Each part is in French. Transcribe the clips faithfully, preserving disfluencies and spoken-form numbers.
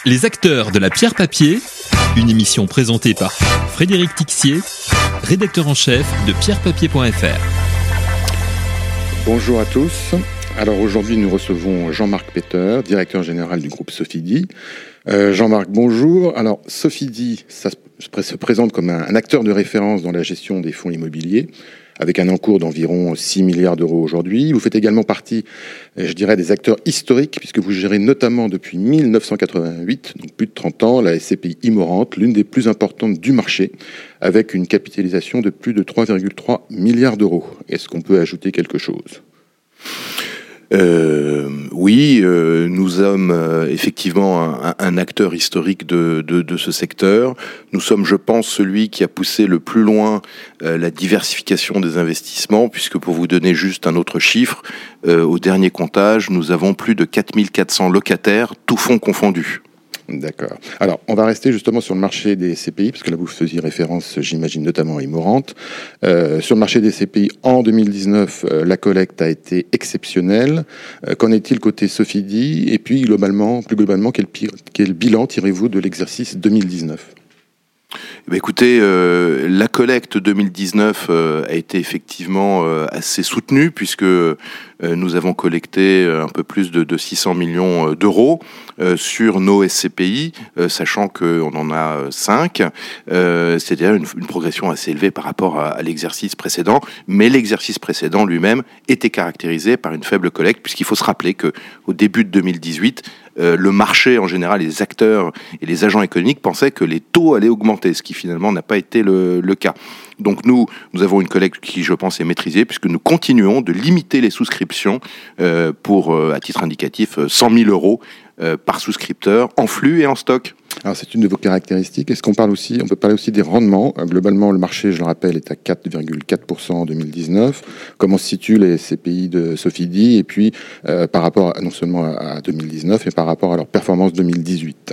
Les acteurs de la pierre papier, une émission présentée par Frédéric Tixier, rédacteur en chef de pierre papier point f r. Bonjour à tous. Alors aujourd'hui, nous recevons Jean-Marc Peter, directeur général du groupe Sofidy. Euh, Jean-Marc, bonjour. Alors Sofidy, ça se présente comme un, un acteur de référence dans la gestion des fonds immobiliers, avec un encours d'environ six milliards d'euros aujourd'hui. Vous faites également partie, je dirais, des acteurs historiques, puisque vous gérez notamment depuis mille neuf cent quatre-vingt-huit, donc plus de trente ans, la S C P I Immorente, l'une des plus importantes du marché, avec une capitalisation de plus de trois virgule trois milliards d'euros. Est-ce qu'on peut ajouter quelque chose ? Euh, oui, euh, nous sommes euh, effectivement un, un acteur historique de, de, de ce secteur. Nous sommes, je pense, celui qui a poussé le plus loin euh, la diversification des investissements, puisque pour vous donner juste un autre chiffre, euh, au dernier comptage, nous avons plus de quatre mille quatre cents locataires, tous fonds confondus. D'accord. Alors, on va rester justement sur le marché des C P I, parce que là, vous faisiez référence, j'imagine, notamment à Immorente. Euh, sur le marché des C P I, en deux mille dix-neuf, euh, la collecte a été exceptionnelle. Euh, qu'en est-il côté Sofidy ? Et puis, globalement, plus globalement, quel, pire, quel bilan tirez-vous de l'exercice deux mille dix-neuf ? Eh bien, écoutez, euh, la collecte deux mille dix-neuf euh, a été effectivement euh, assez soutenue, puisque euh, nous avons collecté un peu plus de, de six cents millions d'euros euh, sur nos S C P I, euh, sachant qu'on en a cinq, euh, c'est-à-dire une, une progression assez élevée par rapport à, à l'exercice précédent, mais l'exercice précédent lui-même était caractérisé par une faible collecte, puisqu'il faut se rappeler qu'au début de deux mille dix-huit, Euh, le marché en général, les acteurs et les agents économiques pensaient que les taux allaient augmenter, ce qui finalement n'a pas été le, le cas. Donc nous, nous avons une collecte qui, je pense, est maîtrisée, puisque nous continuons de limiter les souscriptions euh, pour, euh, à titre indicatif, cent mille euros euh, par souscripteur en flux et en stock. Alors c'est une de vos caractéristiques. Est-ce qu'on parle aussi, on peut parler aussi des rendements ? Globalement, le marché, je le rappelle, est à quatre virgule quatre pour cent en deux mille dix-neuf. Comment se situent les C P I de Sofidy ? Et puis, euh, par rapport à, non seulement à deux mille dix-neuf, mais par rapport à leur performance deux mille dix-huit.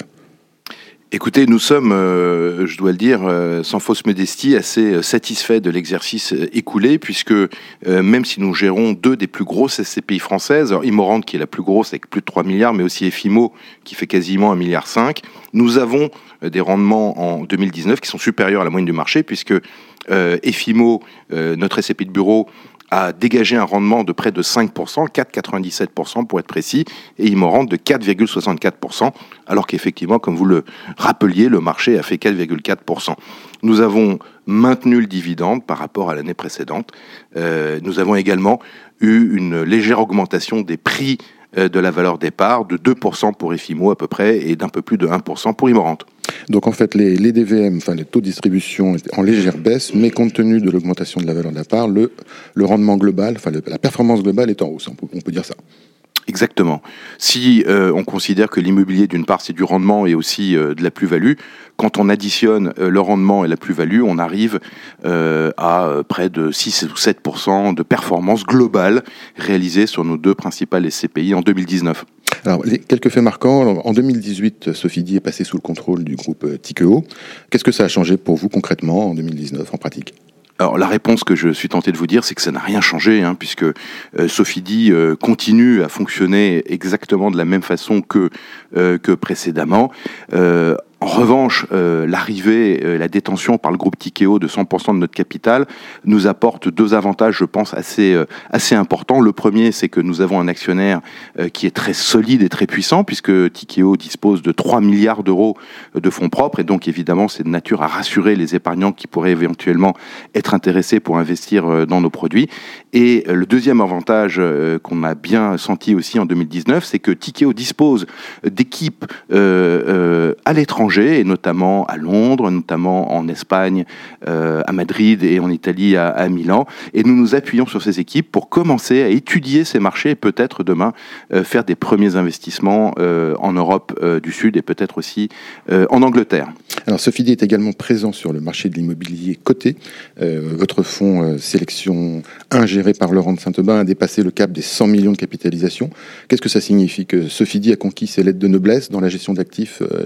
Écoutez, nous sommes, euh, je dois le dire, euh, sans fausse modestie, assez satisfaits de l'exercice écoulé, puisque euh, même si nous gérons deux des plus grosses S C P I françaises, alors Immorente qui est la plus grosse avec plus de trois milliards, mais aussi Efimo qui fait quasiment un virgule cinq milliard, nous avons euh, des rendements en deux mille dix-neuf qui sont supérieurs à la moyenne du marché, puisque euh, Efimo, euh, notre S C P I de bureau, a dégagé un rendement de près de cinq pour cent, quatre virgule quatre-vingt-dix-sept pour cent pour être précis, et Immorente de quatre virgule soixante-quatre pour cent, alors qu'effectivement, comme vous le rappeliez, le marché a fait quatre virgule quatre pour cent. Nous avons maintenu le dividende par rapport à l'année précédente. Euh, nous avons également eu une légère augmentation des prix euh, de la valeur départ, de deux pour cent pour Efimo à peu près, et d'un peu plus de un pour cent pour Immorente. Donc en fait, les, les D V M, enfin les taux de distribution étaient en légère baisse, mais compte tenu de l'augmentation de la valeur de la part, le, le rendement global, enfin le, la performance globale est en hausse, on peut, on peut dire ça. Exactement. Si euh, on considère que l'immobilier, d'une part, c'est du rendement et aussi euh, de la plus-value, quand on additionne euh, le rendement et la plus-value, on arrive euh, à euh, près de six ou sept pour cent de performance globale réalisée sur nos deux principales S C P I en deux mille dix-neuf. Alors, les, quelques faits marquants. Alors, en deux mille dix-huit, Sofidy est passé sous le contrôle du groupe euh, Tikeo. Qu'est-ce que ça a changé pour vous concrètement en deux mille dix-neuf, en pratique ? Alors la réponse que je suis tenté de vous dire, c'est que ça n'a rien changé, hein, puisque euh, Sofidy euh, continue à fonctionner exactement de la même façon que euh, que précédemment. Euh, En revanche, euh, l'arrivée, euh, la détention par le groupe Tikeo de cent pour cent de notre capital nous apporte deux avantages, je pense, assez euh, assez importants. Le premier, c'est que nous avons un actionnaire euh, qui est très solide et très puissant, puisque Tikeo dispose de trois milliards d'euros de fonds propres, et donc évidemment, c'est de nature à rassurer les épargnants qui pourraient éventuellement être intéressés pour investir euh, dans nos produits. Et euh, le deuxième avantage euh, qu'on a bien senti aussi en deux mille dix-neuf, c'est que Tikeo dispose d'équipes euh, euh, à l'étranger, et notamment à Londres, notamment en Espagne, euh, à Madrid et en Italie, à, à Milan. Et nous nous appuyons sur ces équipes pour commencer à étudier ces marchés et peut-être demain euh, faire des premiers investissements euh, en Europe euh, du Sud et peut-être aussi euh, en Angleterre. Alors Sofidy est également présent sur le marché de l'immobilier coté. Euh, votre fonds euh, Sélection un géré par Laurent de Saint-Aubin a dépassé le cap des cent millions de capitalisation. Qu'est-ce que ça signifie ? Que Sofidy a conquis ses lettres de noblesse dans la gestion d'actifs euh, immobiliers cotés ?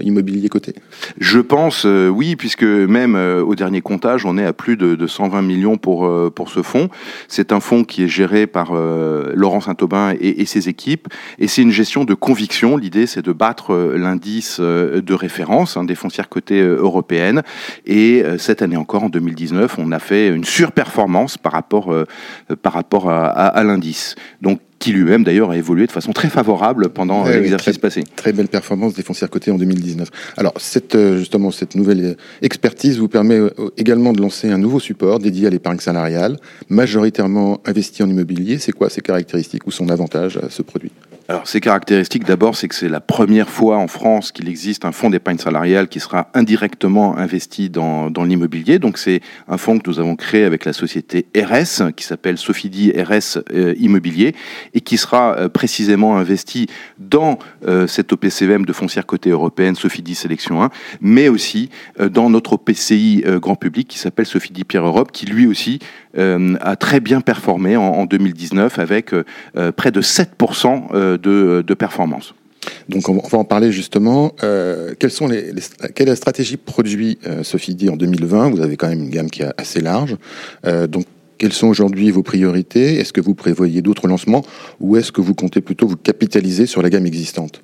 côté? Je pense, euh, oui, puisque même euh, au dernier comptage, on est à plus de, de cent vingt millions pour, euh, pour ce fonds. C'est un fonds qui est géré par euh, Laurent Saint-Aubin et, et ses équipes, et c'est une gestion de conviction. L'idée, c'est de battre euh, l'indice euh, de référence hein, des foncières cotées euh, européennes, et euh, cette année encore, en deux mille dix-neuf, on a fait une surperformance par rapport, euh, par rapport à, à, à l'indice. Donc, qui lui-même d'ailleurs a évolué de façon très favorable pendant ouais, l'exercice très, passé. Très belle performance des foncières cotées en deux mille dix-neuf. Alors, cette, justement, cette nouvelle expertise vous permet également de lancer un nouveau support dédié à l'épargne salariale, majoritairement investi en immobilier. C'est quoi ses caractéristiques ou son avantage à ce produit? Alors, ces caractéristiques, d'abord, c'est que c'est la première fois en France qu'il existe un fonds d'épargne salariale qui sera indirectement investi dans, dans l'immobilier. Donc, c'est un fonds que nous avons créé avec la société R S, qui s'appelle Sofidy R S euh, Immobilier, et qui sera euh, précisément investi dans euh, cette O P C V M de foncière cotée européenne, Sofidy Sélection un, mais aussi euh, dans notre O P C I euh, grand public qui s'appelle Sofidy Pierre Europe, qui lui aussi euh, a très bien performé en, en deux mille dix-neuf avec euh, près de sept pour cent euh, De, de performance. Donc on va en parler justement. Euh, quelles sont les, les, quelle est la stratégie produit euh, Sofidy en deux mille vingt? Vous avez quand même une gamme qui est assez large. Euh, donc quelles sont aujourd'hui vos priorités? Est-ce que vous prévoyez d'autres lancements ou est-ce que vous comptez plutôt vous capitaliser sur la gamme existante?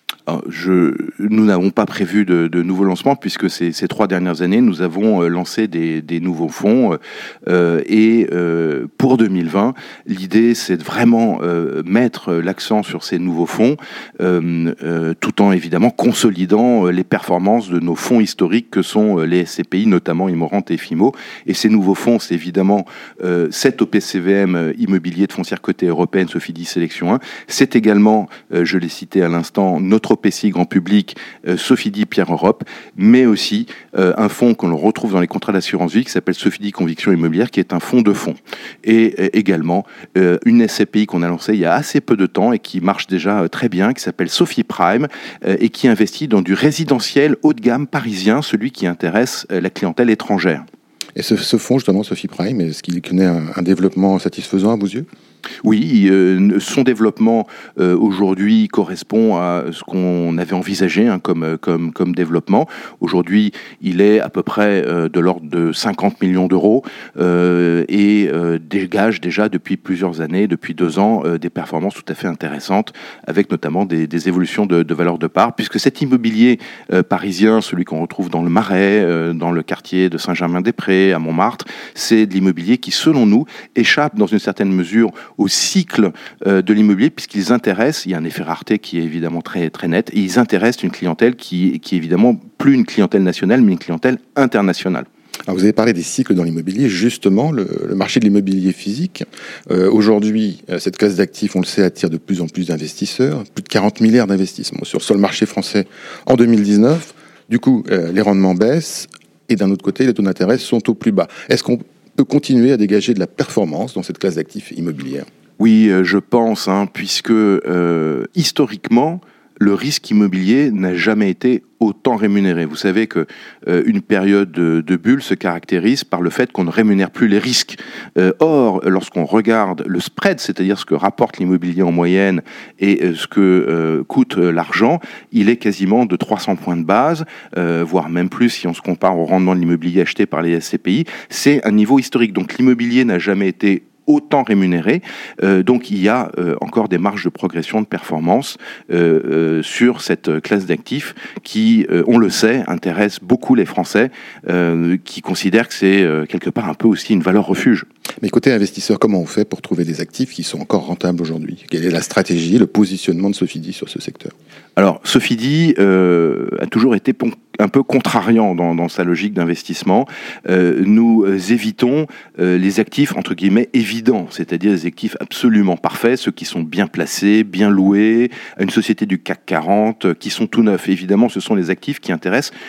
Je, nous n'avons pas prévu de, de nouveaux lancements puisque ces, ces trois dernières années, nous avons lancé des, des nouveaux fonds euh, et euh, pour deux mille vingt, l'idée c'est de vraiment euh, mettre l'accent sur ces nouveaux fonds euh, euh, tout en évidemment consolidant les performances de nos fonds historiques que sont les S C P I, notamment Immorente et F I M O. Et ces nouveaux fonds, c'est évidemment euh, cet O P C V M immobilier de foncière cotée européenne, Sofidy Sélection un. C'est également, euh, je l'ai cité à l'instant, notre O P C I grand public, euh, Sofidy Pierre Europe, mais aussi euh, un fonds qu'on retrouve dans les contrats d'assurance vie qui s'appelle Sofidy Conviction Immobilière, qui est un fonds de fonds. Et euh, également euh, une S C P I qu'on a lancée il y a assez peu de temps et qui marche déjà euh, très bien, qui s'appelle Sofi Prime euh, et qui investit dans du résidentiel haut de gamme parisien, celui qui intéresse euh, la clientèle étrangère. Et ce, ce fonds, justement, Sofi Prime, est-ce qu'il connaît un, un développement satisfaisant à vos yeux? Oui, euh, son développement euh, aujourd'hui correspond à ce qu'on avait envisagé hein, comme, comme, comme développement. Aujourd'hui, il est à peu près euh, de l'ordre de cinquante millions d'euros euh, et euh, dégage déjà depuis plusieurs années, depuis deux ans, euh, des performances tout à fait intéressantes, avec notamment des, des évolutions de, de valeur de part, puisque cet immobilier euh, parisien, celui qu'on retrouve dans le Marais, euh, dans le quartier de Saint-Germain-des-Prés, à Montmartre, c'est de l'immobilier qui, selon nous, échappe dans une certaine mesure au cycle euh, de l'immobilier, puisqu'ils intéressent, il y a un effet rareté qui est évidemment très, très net, et ils intéressent une clientèle qui, qui est évidemment plus une clientèle nationale, mais une clientèle internationale. Alors vous avez parlé des cycles dans l'immobilier, justement, le, le marché de l'immobilier physique. Euh, aujourd'hui, cette classe d'actifs, on le sait, attire de plus en plus d'investisseurs, plus de quarante milliards d'investissements sur, sur le marché français en deux mille dix-neuf. Du coup, euh, les rendements baissent, et d'un autre côté, les taux d'intérêt sont au plus bas. Est-ce qu'on peut continuer à dégager de la performance dans cette classe d'actifs immobilière? Oui, euh, je pense, hein, puisque euh, historiquement, le risque immobilier n'a jamais été autant rémunéré. Vous savez que euh, une période de, de bulle se caractérise par le fait qu'on ne rémunère plus les risques. Euh, or, lorsqu'on regarde le spread, c'est-à-dire ce que rapporte l'immobilier en moyenne et euh, ce que euh, coûte euh, l'argent, il est quasiment de trois cents points de base, euh, voire même plus si on se compare au rendement de l'immobilier acheté par les S C P I. C'est un niveau historique. Donc l'immobilier n'a jamais été autant rémunéré, euh, donc il y a euh, encore des marges de progression de performance euh, euh, sur cette classe d'actifs qui, euh, on le sait, intéresse beaucoup les Français, euh, qui considèrent que c'est euh, quelque part un peu aussi une valeur refuge. Mais côté investisseur, comment on fait pour trouver des actifs qui sont encore rentables aujourd'hui? Quelle est la stratégie, le positionnement de Sofidy sur ce secteur? Alors, Sofidy euh, a toujours été pon- un peu contrariant dans, dans sa logique d'investissement. Euh, nous euh, évitons euh, les actifs, entre guillemets, évidents, c'est-à-dire les actifs absolument parfaits, ceux qui sont bien placés, bien loués, à une société du C A C quarante, euh, qui sont tout neufs. Évidemment, ce sont les actifs qui intéressent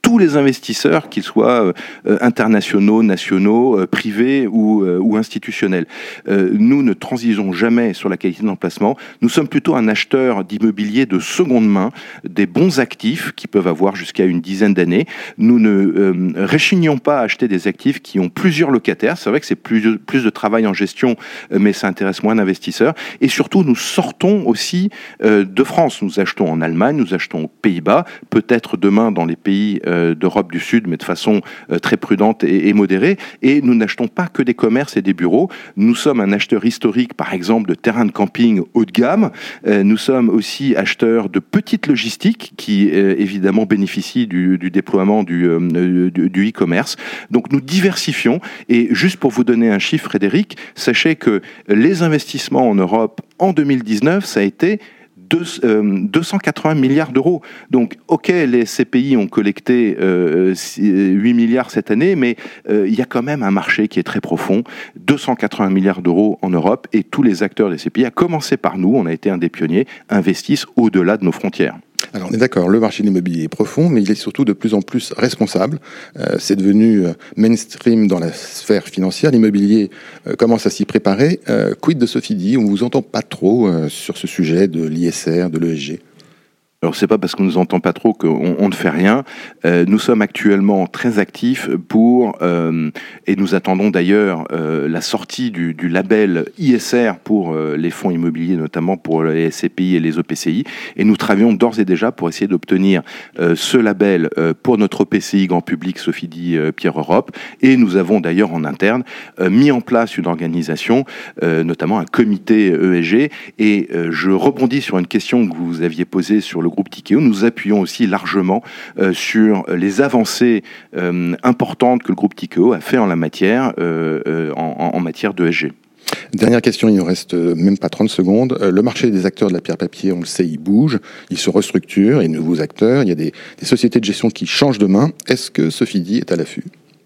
tous les investisseurs, qu'ils soient euh, internationaux, nationaux, euh, privés ou, euh, ou institutionnels. Euh, nous ne transigeons jamais sur la qualité d'emplacement. Nous sommes plutôt un acheteur d'immobilier de seconde main, des bons actifs qui peuvent avoir jusqu'à une dizaine d'années. Nous ne euh, réchignons pas à acheter des actifs qui ont plusieurs locataires. C'est vrai que c'est plus, plus de travail en gestion, euh, mais ça intéresse moins d'investisseurs. Et surtout, nous sortons aussi euh, de France. Nous achetons en Allemagne, nous achetons aux Pays-Bas, peut-être demain dans les pays euh, d'Europe du Sud, mais de façon euh, très prudente et, et modérée. Et nous n'achetons pas que des commerces et des bureaux. Nous sommes un acheteur historique, par exemple, de terrains de camping haut de gamme. Euh, nous sommes aussi acheteurs de petites logistiques qui, euh, évidemment, bénéficient du, du déploiement du, euh, du, du e-commerce. Donc, nous diversifions. Et juste pour vous donner un chiffre, Frédéric, sachez que les investissements en Europe en deux mille dix-neuf, ça a été deux, euh, deux cent quatre-vingts milliards d'euros. Donc, ok, les C P I ont collecté euh, huit milliards cette année, mais euh, il y a quand même un marché qui est très profond. deux cent quatre-vingts milliards d'euros en Europe, et tous les acteurs des C P I, à commencer par nous, on a été un des pionniers, investissent au-delà de nos frontières. Alors on est d'accord, le marché de l'immobilier est profond, mais il est surtout de plus en plus responsable. Euh, c'est devenu euh, mainstream dans la sphère financière. L'immobilier euh, commence à s'y préparer. Euh, quid de Sofidy? On ne vous entend pas trop euh, sur ce sujet de l'I S R, de l'E S G. Alors, c'est pas parce qu'on nous entend pas trop qu'on on ne fait rien. Euh, nous sommes actuellement très actifs pour, euh, et nous attendons d'ailleurs euh, la sortie du, du label I S R pour euh, les fonds immobiliers, notamment pour les S C P I et les O P C I. Et nous travaillons d'ores et déjà pour essayer d'obtenir euh, ce label euh, pour notre O P C I grand public Sofidy euh, Pierre Europe. Et nous avons d'ailleurs en interne euh, mis en place une organisation, euh, notamment un comité E S G. Et euh, je rebondis sur une question que vous aviez posée sur le le groupe Tikeo. Nous appuyons aussi largement euh, sur les avancées euh, importantes que le groupe Tikeo a fait en la matière, euh, euh, en, en matière d'E S G. Dernière question, il ne reste même pas trente secondes. Le marché des acteurs de la pierre papier, on le sait, il bouge, il se restructure, il y a de nouveaux acteurs, il y a des, des sociétés de gestion qui changent de main. Est-ce que Sofidy est à l'affût ?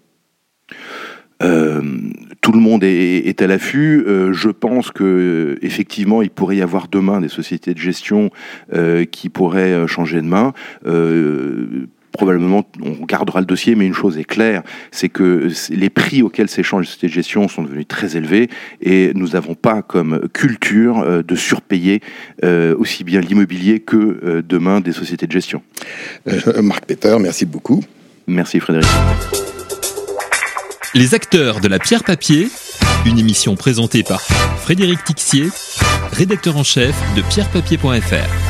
Euh, tout le monde est, est à l'affût. Euh, je pense que effectivement, il pourrait y avoir demain des sociétés de gestion euh, qui pourraient changer de main. Euh, Probablement, on gardera le dossier, mais une chose est claire, c'est que les prix auxquels s'échangent les sociétés de gestion sont devenus très élevés, et nous n'avons pas comme culture de surpayer aussi bien l'immobilier que demain des sociétés de gestion. Euh, Marc Peter, merci beaucoup. Merci Frédéric. Les acteurs de la pierre papier, une émission présentée par Frédéric Tixier, rédacteur en chef de pierre papier point f r.